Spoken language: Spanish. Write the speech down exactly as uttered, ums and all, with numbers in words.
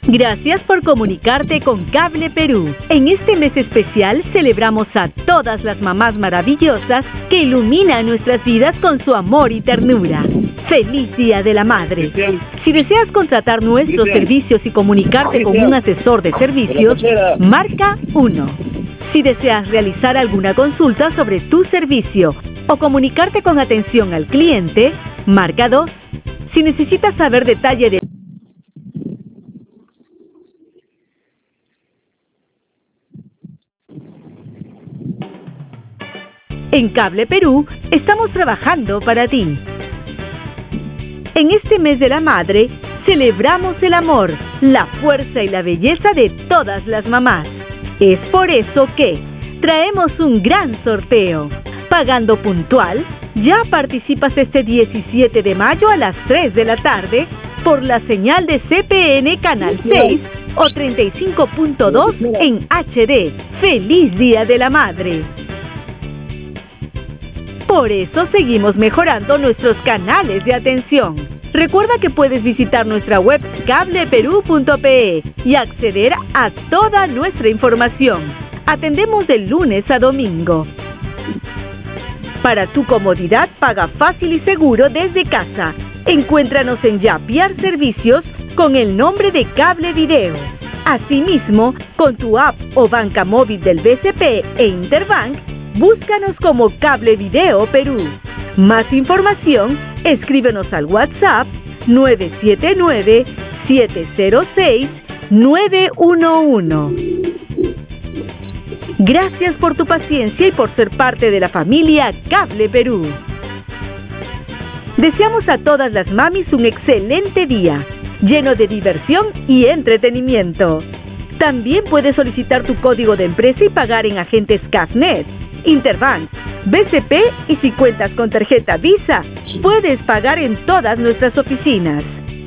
Gracias por comunicarte con Cable Perú. En este mes especial celebramos a todas las mamás maravillosas que iluminan nuestras vidas con su amor y ternura. ¡Feliz Día de la Madre! Si deseas contratar nuestros servicios y comunicarte con un asesor de servicios, marca uno. Si deseas realizar alguna consulta sobre tu servicio o comunicarte con atención al cliente, marca dos. Si necesitas saber detalle de En Cable Perú estamos trabajando para ti. En este mes de la madre, celebramos el amor, la fuerza y la belleza de todas las mamás. Es por eso que traemos un gran sorteo. Pagando puntual, ya participas este diecisiete de mayo a las tres de la tarde por la señal de C P N Canal seis o treinta y cinco punto dos en H D. ¡Feliz Día de la Madre! Por eso seguimos mejorando nuestros canales de atención. Recuerda que puedes visitar nuestra web cable perú punto pe y acceder a toda nuestra información. Atendemos de lunes a domingo. Para tu comodidad, paga fácil y seguro desde casa. Encuéntranos en Yapiar Servicios con el nombre de Cable Video. Asimismo, con tu app o banca móvil del B C P e Interbank, búscanos como Cable Video Perú. Más información, escríbenos al WhatsApp nueve siete nueve, siete cero seis, nueve uno uno. Gracias por tu paciencia y por ser parte de la familia Cable Perú. Deseamos a todas las mamis un excelente día, lleno de diversión y entretenimiento. También puedes solicitar tu código de empresa y pagar en agentes Cafnet, Interbank, B C P y si cuentas con tarjeta Visa, puedes pagar en todas nuestras oficinas.